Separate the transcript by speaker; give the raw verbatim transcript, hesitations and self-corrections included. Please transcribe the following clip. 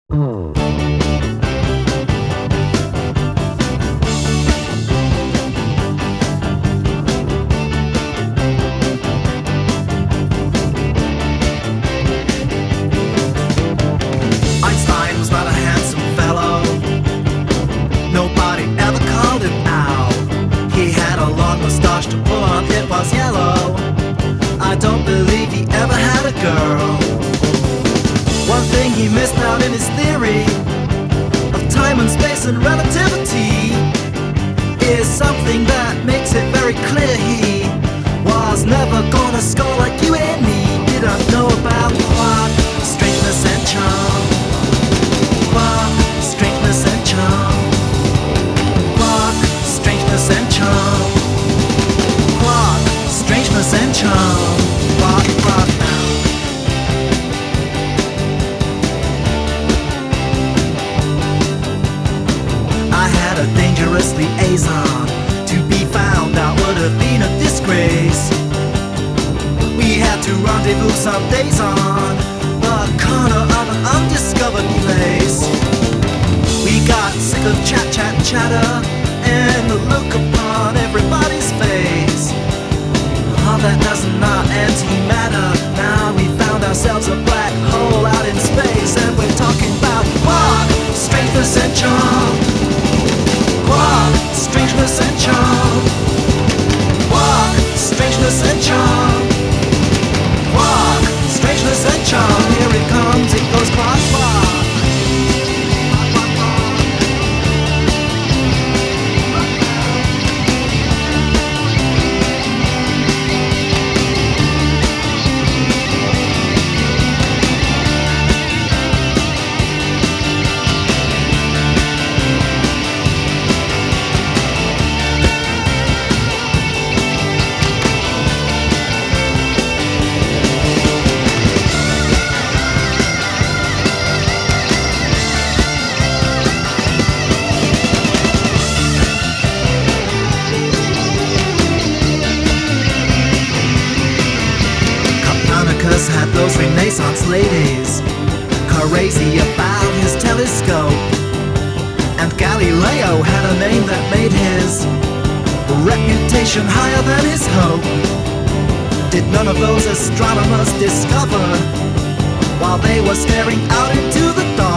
Speaker 1: Einstein was not a handsome fellow. Nobody ever called him out. He had a long mustache to pull on, it was yellow. I don't believe he ever had a girl. One thing he missed out in his theory of time and space and relativity is something that makes it very clear he was never gonna score like you and me. Didn't know about quark, strangeness and charm. Quark, strangeness and charm. Quark, strangeness and charm. Quark, strangeness and charm. Quark, quark now. I had a dangerous liaison. To be found out would have been a disgrace. We had to rendezvous some days on the corner of an undiscovered place. We got sick of chat, chat, chatter, and the look upon everybody's face. All that does not antimatter. Now we found ourselves a black hole out in space, and we're talking about quark, strangeness and charm. Quark, strangeness and charm. Quark, strangeness and charm. Quark, strangeness and charm. Here it comes, it goes quark, quark. Had those Renaissance ladies crazy about his telescope, and Galileo had a name that made his reputation higher than his hope. Did none of those astronomers discover, while they were staring out into the dark,